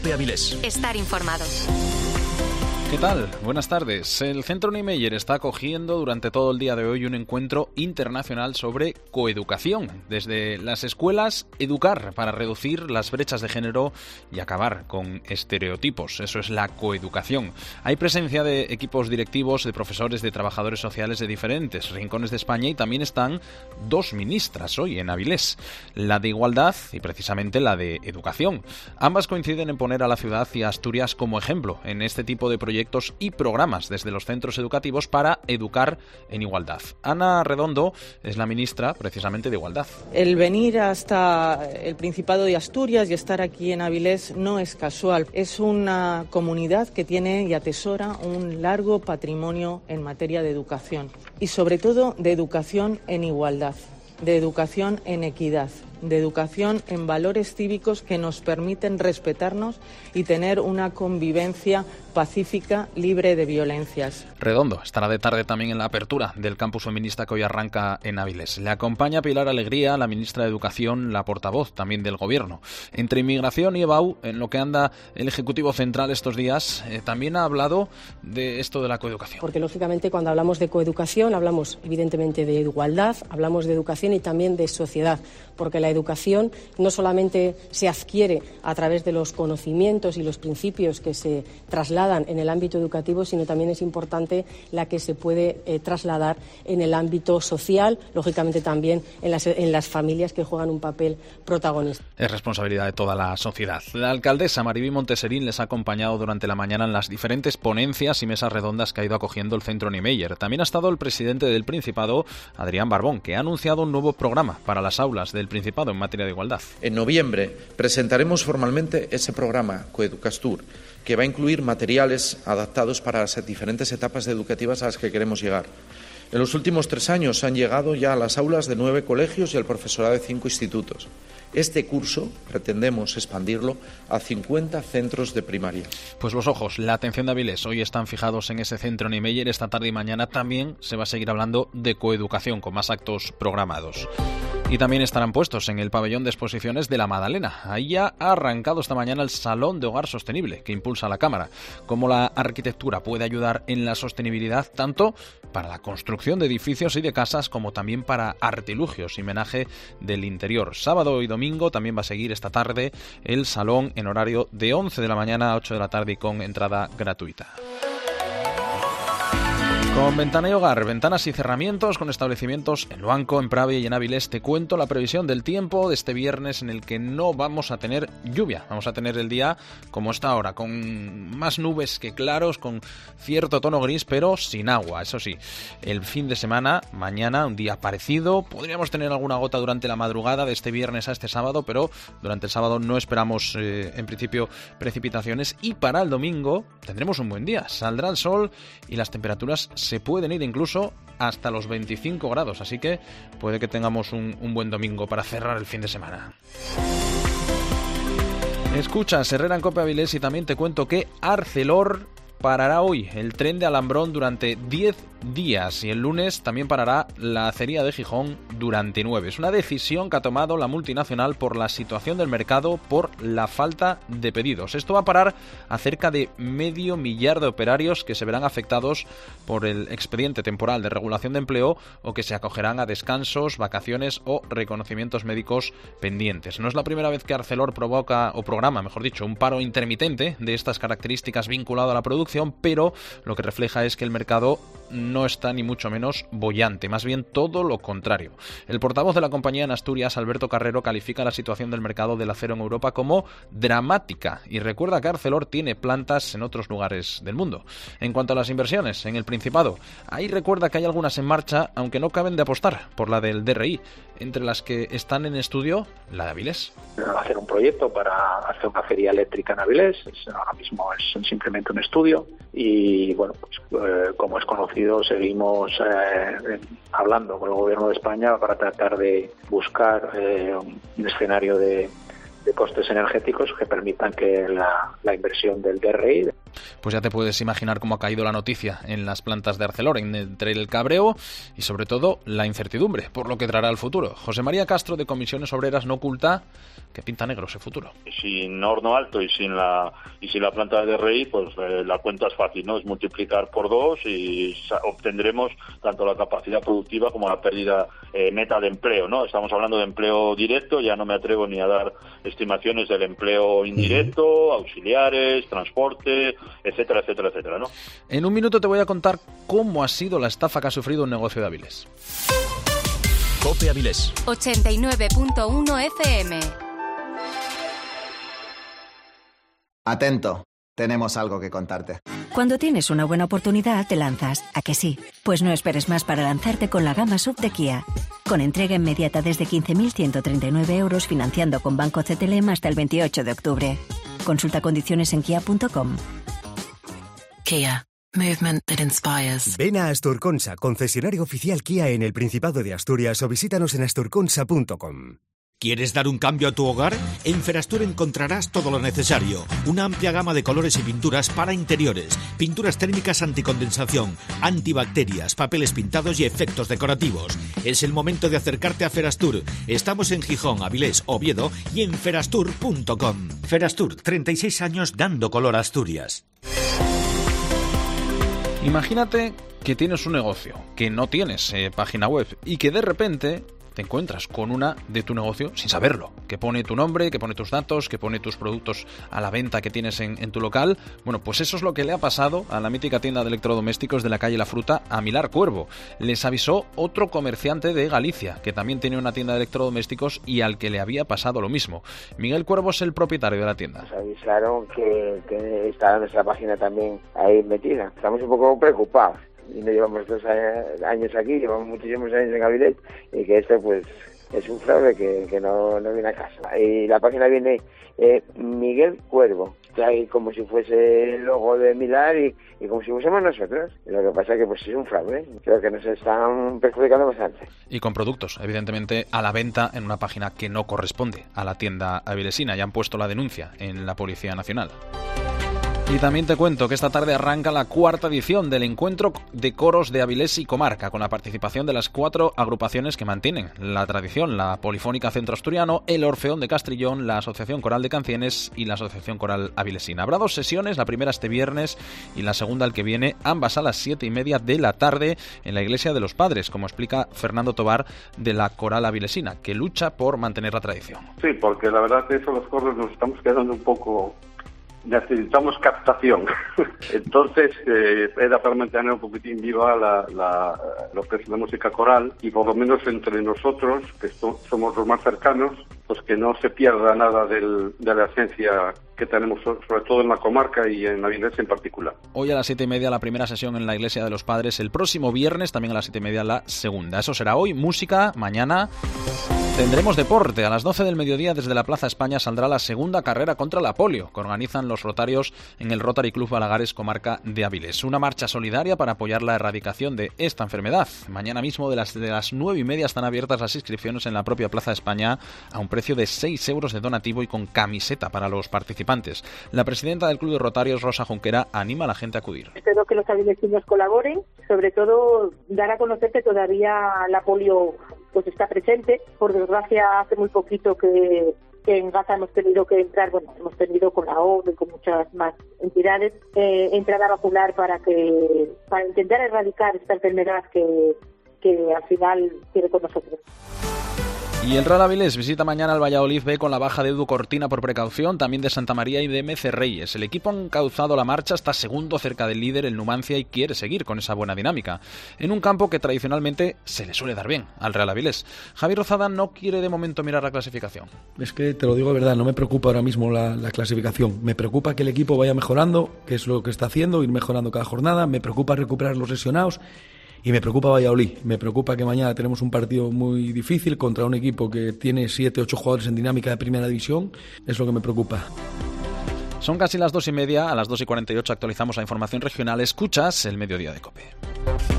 COPE Avilés. Estar informado. ¿Qué tal? Buenas tardes. El Centro Niemeyer está acogiendo durante todo el día de hoy un encuentro internacional sobre coeducación. Desde las escuelas, educar para reducir las brechas de género y acabar con estereotipos. Eso es la coeducación. Hay presencia de equipos directivos, de profesores, de trabajadores sociales de diferentes rincones de España y también están dos ministras hoy en Avilés. La de Igualdad y precisamente la de Educación. Ambas coinciden en poner a la ciudad y a Asturias como ejemplo en este tipo de proyectos y programas desde los centros educativos para educar en igualdad. Ana Redondo es la ministra precisamente de Igualdad. El venir hasta el Principado de Asturias y estar aquí en Avilés no es casual. Es una comunidad que tiene y atesora un largo patrimonio en materia de educación y sobre todo de educación en igualdad, de educación en equidad, de educación en valores cívicos que nos permiten respetarnos y tener una convivencia pacífica, libre de violencias. Redondo estará de tarde también en la apertura del campus feminista que hoy arranca en Avilés. Le acompaña Pilar Alegría, la ministra de Educación, la portavoz también del Gobierno. Entre inmigración y EBAU, en lo que anda el Ejecutivo Central estos días, también ha hablado de esto de la coeducación. Porque lógicamente cuando hablamos de coeducación hablamos evidentemente de igualdad, hablamos de educación y también de sociedad, porque la educación no solamente se adquiere a través de los conocimientos y los principios que se trasladan en el ámbito educativo, sino también es importante la que se puede trasladar en el ámbito social, lógicamente también en las familias que juegan un papel protagonista. Es responsabilidad de toda la sociedad. La alcaldesa Maribí Monteserín les ha acompañado durante la mañana en las diferentes ponencias y mesas redondas que ha ido acogiendo el Centro Niemeyer. También ha estado el presidente del Principado, Adrián Barbón, que ha anunciado un nuevo programa para las aulas del Principado en materia de igualdad. En noviembre presentaremos formalmente ese programa Coeducastur, que va a incluir materiales adaptados para las diferentes etapas educativas a las que queremos llegar. En los últimos 3 años han llegado ya a las aulas de 9 colegios y al profesorado de 5 institutos. Este curso pretendemos expandirlo a 50 centros de primaria. Pues los ojos, la atención de Avilés hoy están fijados en ese centro Niemeyer. Esta tarde y mañana también se va a seguir hablando de coeducación con más actos programados. Y también estarán puestos en el pabellón de exposiciones de La Madalena. Ahí ya ha arrancado esta mañana el Salón de Hogar Sostenible que impulsa la Cámara. Cómo la arquitectura puede ayudar en la sostenibilidad tanto para la construcción de edificios y de casas como también para artilugios y menaje del interior. Sábado y domingo también va a seguir esta tarde el salón en horario de 11 de la mañana a 8 de la tarde y con entrada gratuita. Con Ventana y Hogar, ventanas y cerramientos con establecimientos en Luanco, en Pravia y en Avilés, te cuento la previsión del tiempo de este viernes en el que no vamos a tener lluvia. Vamos a tener el día como está ahora, con más nubes que claros, con cierto tono gris, pero sin agua. Eso sí, el fin de semana, mañana, un día parecido. Podríamos tener alguna gota durante la madrugada de este viernes a este sábado, pero durante el sábado no esperamos, en principio, precipitaciones. Y para el domingo tendremos un buen día. Saldrá el sol y las temperaturas se pueden ir incluso hasta los 25 grados, así que puede que tengamos un buen domingo para cerrar el fin de semana. Escuchas Herrera en COPE Avilés y también te cuento que Arcelor parará hoy el tren de Alambrón durante 10 días y el lunes también parará la acería de Gijón durante 9. Es una decisión que ha tomado la multinacional por la situación del mercado, por la falta de pedidos. Esto va a parar a cerca de 500.000 de operarios que se verán afectados por el expediente temporal de regulación de empleo o que se acogerán a descansos, vacaciones o reconocimientos médicos pendientes. No es la primera vez que Arcelor programa, un paro intermitente de estas características vinculado a la producción, pero lo que refleja es que el mercado no está ni mucho menos boyante, más bien todo lo contrario. El portavoz de la compañía en Asturias, Alberto Carrero, califica la situación del mercado del acero en Europa como dramática y recuerda que Arcelor tiene plantas en otros lugares del mundo. En cuanto a las inversiones en el Principado, ahí recuerda que hay algunas en marcha, aunque no caben de apostar por la del DRI, entre las que están en estudio la de Avilés. Hacer un proyecto para hacer una feria eléctrica en Avilés, ahora mismo es simplemente un estudio y bueno, pues, como es conocido, seguimos hablando con el Gobierno de España para tratar de buscar un escenario de costes energéticos que permitan que la inversión del DRI. pues ya te puedes imaginar cómo ha caído la noticia en las plantas de Arcelor, entre el cabreo y sobre todo la incertidumbre por lo que traerá el futuro. José María Castro, de Comisiones Obreras, no oculta que pinta negro ese futuro. Sin horno alto y sin la planta de DRI, pues la cuenta es fácil, ¿no? Es multiplicar por 2 y obtendremos tanto la capacidad productiva como la pérdida neta de empleo, ¿no? Estamos hablando de empleo directo, ya no me atrevo ni a dar estimaciones del empleo indirecto, auxiliares, transporte, etcétera, etcétera, etcétera, ¿no? En un minuto te voy a contar cómo ha sido la estafa que ha sufrido un negocio de Avilés. COPE Avilés 89.1 FM. Atento, tenemos algo que contarte. Cuando tienes una buena oportunidad, te lanzas. ¿A que sí? Pues no esperes más para lanzarte con la gama SUV de Kia. Con entrega inmediata desde 15.139 euros, financiando con Banco CTLM hasta el 28 de octubre. Consulta condiciones en kia.com. Kia. Movement that inspires. Ven a Asturconsa, concesionario oficial Kia en el Principado de Asturias, o visítanos en asturconsa.com. ¿Quieres dar un cambio a tu hogar? En Ferastur encontrarás todo lo necesario. Una amplia gama de colores y pinturas para interiores, pinturas térmicas anticondensación, antibacterias, papeles pintados y efectos decorativos. Es el momento de acercarte a Ferastur. Estamos en Gijón, Avilés, Oviedo y en ferastur.com. Ferastur, 36 años dando color a Asturias. Imagínate que tienes un negocio, que no tienes página web y que de repente te encuentras con una de tu negocio sin saberlo, que pone tu nombre, que pone tus datos, que pone tus productos a la venta que tienes en tu local. Bueno, pues eso es lo que le ha pasado a la mítica tienda de electrodomésticos de la calle La Fruta, a Milar Cuervo. Les avisó otro comerciante de Galicia, que también tiene una tienda de electrodomésticos y al que le había pasado lo mismo. Miguel Cuervo es el propietario de la tienda. Nos avisaron que estaba nuestra página también ahí metida. Estamos un poco preocupados. Y no llevamos 2 años aquí, llevamos muchísimos años en Avilés, y que esto pues es un fraude que no viene a casa. Y la página viene Miguel Cuervo, que hay como si fuese el logo de Milar y como si fuésemos nosotros. Y lo que pasa es que pues es un fraude, creo que nos están perjudicando bastante. Y con productos, evidentemente, a la venta en una página que no corresponde a la tienda avilesina. Ya han puesto la denuncia en la Policía Nacional. Y también te cuento que esta tarde arranca la 4ª edición del Encuentro de Coros de Avilés y Comarca, con la participación de las 4 agrupaciones que mantienen la tradición: la Polifónica Centro Asturiano, el Orfeón de Castrillón, la Asociación Coral de Cancienes y la Asociación Coral Avilesina. Habrá 2 sesiones, la primera este viernes y la segunda el que viene, ambas a las 7:30 de la tarde en la Iglesia de los Padres, como explica Fernando Tobar, de la Coral Avilesina, que lucha por mantener la tradición. Sí, porque la verdad que eso los coros nos estamos quedando un poco... necesitamos captación. Entonces era para mantener un poquitín viva lo que es la música coral, y por lo menos entre nosotros, que somos los más cercanos, pues que no se pierda nada de la esencia que tenemos, sobre todo en la comarca y en Avilés en particular. Hoy a las 7:30 la primera sesión en la Iglesia de los Padres, el próximo viernes también a las 7:30 la segunda. Eso será hoy. Música, mañana tendremos deporte. A las 12 del mediodía desde la Plaza España saldrá la segunda carrera contra la polio, que organizan los rotarios en el Rotary Club Balagares, comarca de Avilés. Una marcha solidaria para apoyar la erradicación de esta enfermedad. Mañana mismo de las 9:30 están abiertas las inscripciones en la propia Plaza España a un precio de 6 euros de donativo y con camiseta para los participantes. La presidenta del Club de Rotarios, Rosa Junquera, anima a la gente a acudir. Espero que los avilesinos colaboren, sobre todo dar a conocer que todavía la polio pues está presente. Por desgracia, hace muy poquito que en Gaza hemos tenido que entrar, hemos tenido con la ONU y con muchas más entidades, entrar a vacunar para intentar erradicar esta enfermedad que al final quiere con nosotros. Y el Real Avilés visita mañana al Valladolid B con la baja de Edu Cortina por precaución, también de Santa María y de MC Reyes. El equipo ha encauzado la marcha, está segundo cerca del líder, el Numancia, y quiere seguir con esa buena dinámica, en un campo que tradicionalmente se le suele dar bien al Real Avilés. Javier Rozada no quiere de momento mirar la clasificación. Es que te lo digo de verdad, no me preocupa ahora mismo la clasificación. Me preocupa que el equipo vaya mejorando, que es lo que está haciendo, ir mejorando cada jornada. Me preocupa recuperar los lesionados. Y me preocupa Valladolid, me preocupa que mañana tenemos un partido muy difícil contra un equipo que tiene 7-8 jugadores en dinámica de primera división, es lo que me preocupa. Son casi las 2:30, a las 2:48 actualizamos la información regional. Escuchas el Mediodía de COPE.